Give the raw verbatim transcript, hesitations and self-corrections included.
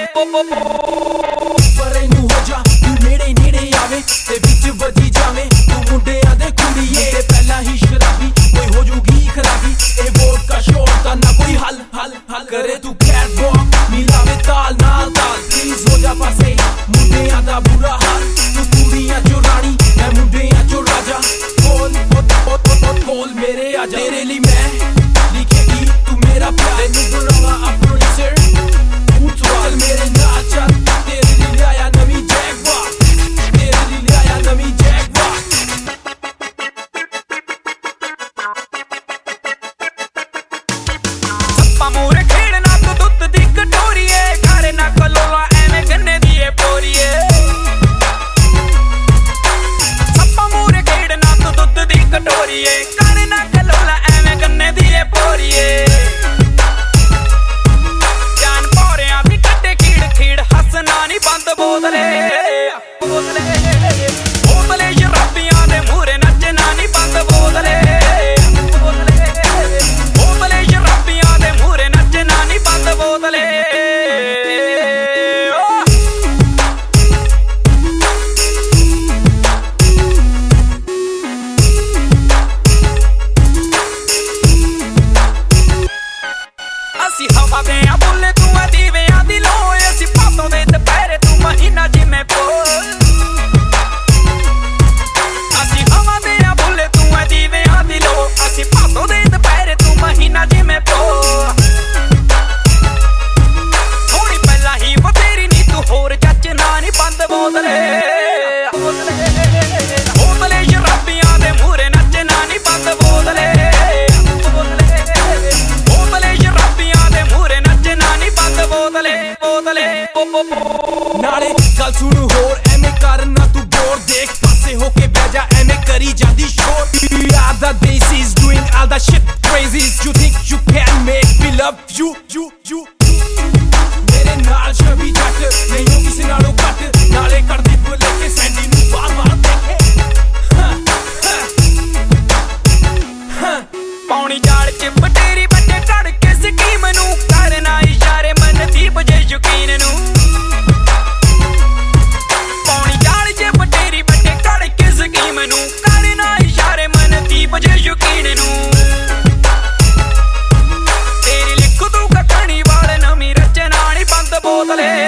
ਪਰੇ ਨੂੰ ਹੋ ਜਾ ਤੂੰ ਨੇੜੇ ਨੇੜੇ ਆਵੇ ਤੇ ਵਿੱਚ ਵੱਜੀ ਜਾਵੇਂ ਤੂੰ ਮੁੰਡਿਆਂ ਦੇ ਕੁੜੀਏ ਤੇ ਪਹਿਲਾਂ ਹੀ ਸ਼ਰਾਬੀ ਕੋਈ ਹੋ ਜੂਗੀ ਖਰਾਬੀ ਇਹ ਵੋਟ ਕਾ ਸ਼ੋਟ ਦਾ ਨਾ ਕੋਈ ਹੱਲ ਹੱਲ ਹੱਲ ਕਰੇ ਤੂੰ ਕੈਟ ਵਾਕ ਮਿਲਾਵੇ ਤਾਲ ਨਾਲ ਤਾਲ ਪਲੀਜ਼ ਹੋ ਜਾ ਪਾਸੇ ਮੁੰਡਿਆਂ ਦਾ ਬੁਰਾ ਹਾਲ ਤੂੰ ਕੁੜੀਆਂ ਚੋਂ ਰਾਣੀ ਮੈਂ ਮੁੰਡਿਆਂ ਚੋਂ ਰਾਜਾ ਬੋਲ ਬੋਲ ਬੋਲ ਮੇਰੇ ਆਜਾ ਤੇਰੇ ਲਈ ਮੈਂ ਲਿਖੇਗੀ ਤੂੰ ਮੇਰਾ ਪਿਆਰ ਤੈਨੂੰ ਬਣਾਵਾ ਆਪਣੀ ਸਿਰ ਚੱਲ ਮੇਰੇ ਨਾਲ ਚੱਲ ਤੇਰੇ ਲਈ ਲਿਆਇਆ ਨਵੀਂ ਜੈਗਵਾਰ ਤੇਰੇ ਲਈ ਲਿਆਇਆ ਨਵੀਂ ਜੈਗਵਾਰ ਸੱਪਾਂ ਮੂਹਰੇ ਖੇਡਣਾ ਤੂੰ ਦੁੱਧ ਦੀ ਕਟੋਰੀਏ ਘਰ ਨਾ ਕਲੋਲਾ ਐਵੇਂ ਗੰਨੇ ਦੀ ਏ ਪੋਰੀਏ ਸੱਪਾਂ ਮੂਹਰੇ ਖੇਡਣਾ ਤੂੰ ਦੁੱਧ ਦੀ ਕਟੋਰੀਏ ਘਰ ਨਾ ਕਲੋਲਾ ਐਵੇਂ ਗੰਨੇ ਦੀ ਏ ਪੋਰੀਏ ਬੰਦ ਬੋਤਲੇ ਬੋਤਲੇ ਬੋਤਲੇ ਸ਼ਰਾਬੀਆਂ ਦੇ ਮੂਹਰੇ ਨੱਚਣਾ ਨੀ ਬੰਦ ਬੋਤਲੇ ਬੋਤਲੇ ਬੋਤਲੇ ਸ਼ਰਾਬੀਆਂ ਦੇ ਮੂਹਰੇ ਨੱਚਣਾ ਨੀ ਬੰਦ ਬੋਤਲੇ ਅਸੀਂ ਹਵਾ ਦੇ ਆ ਬੁੱਲੇ ਤੂੰ ਆ ਦੀਵਿਆਂ ਦੀ ਲੋਏ ਅਸੀਂ ਪਾਤੋਂ ਦੇ ਦੁਪਹਿਰੇ ਤੂੰ ਮਹੀਨਾ ਜਿਵੇਂ ਪੋਲ ਅਸੀਂ ਹਵਾ ਦੇ ਆ ਬੁੱਲੇ ਤੂੰ ਆ ਦੀਵਿਆਂ ਦੀ ਲੋ ਅਸੀਂ ਪਾਤੋਂ ਦੇ ਦੁਪਹਿਰੇ ਤੂੰ ਮਹੀਨਾ ਜਿਵੇਂ ਪੋਲ ਥੋੜੀ ਪਹਿਲਾਂ ਹੀ ਬਤੇਰੀ ਨੀ ਤੂੰ ਹੋਰ ਚੱਚਣਾ ਨੀ ਬੰਦ ਬੋਤਲੇ ਬੋਤਲੇ ਸ਼ਰਾਬੀਆਂ ਦੇ ਮੂਹਰੇ ਨੱਚਣਾ ਨੀ ਬੰਦ ਬੋਤਲੇ ਨਾਲੇ ਗੱਲ ਸੁਣ ਹੋਰ ਐਵੇਂ ਕਰ ਨਾ ਤੂੰ ਬੋਰ ਦੇਖ ਪਾਸੇ ਹੋ ਕੇ ਬਹਿ ਜਾ ਐਵੇਂ ਕਰੀ ਜਾਂਦੀ ਸ਼ੋਰ Yeah, the Desi's doing all the shit crazies You think you can make me love you, you, you ਮੇਰੇ ਨਾਲ ਛਵੀ ਜੱਟ ਨਹੀਂ ਹੋ ਕਿਸੇ ਨਾਲੋਂ ਘੱਟ ਨਾਲੇ ਕਰਦੀ ਬੁੱਲੇ ਕੇ ਸੈਂਡੀ ਨੂੰ ਵਾਰ ਵਾਰ ਦੇਖੇ ਪੌਣੀ ਜਾਲ ਚ ਬਟੇਰੀ ਬੱਟੇ ਚੜ ਕੇ ਸਕੀਮ ਨੂੰ ਕਰਨਾ ਇਸ਼ਾਰੇ ਮਨ ਦੀ ਬਜੇ ਯਕੀਨ ਨੂੰ ਪੌਣੀ ਜਾਲ ਚ ਬਟੇਰੀ ਬੱਟੇ ਚੜ ਕੇ ਸਕੀਮ ਨੂੰ ਕਰਨਾ ਇਸ਼ਾਰੇ ਮਨ ਦੀ ਬਜੇ ਯਕੀਨ ਨੂੰ ਤੇਰੀ ਲਿਖ ਤੂੰ ਕੱਟਣੀ ਵਾਲ ਨਵੀਂ ਰਚਨਾ ਨੀ ਬੰਦ ਬੋਤਲੇ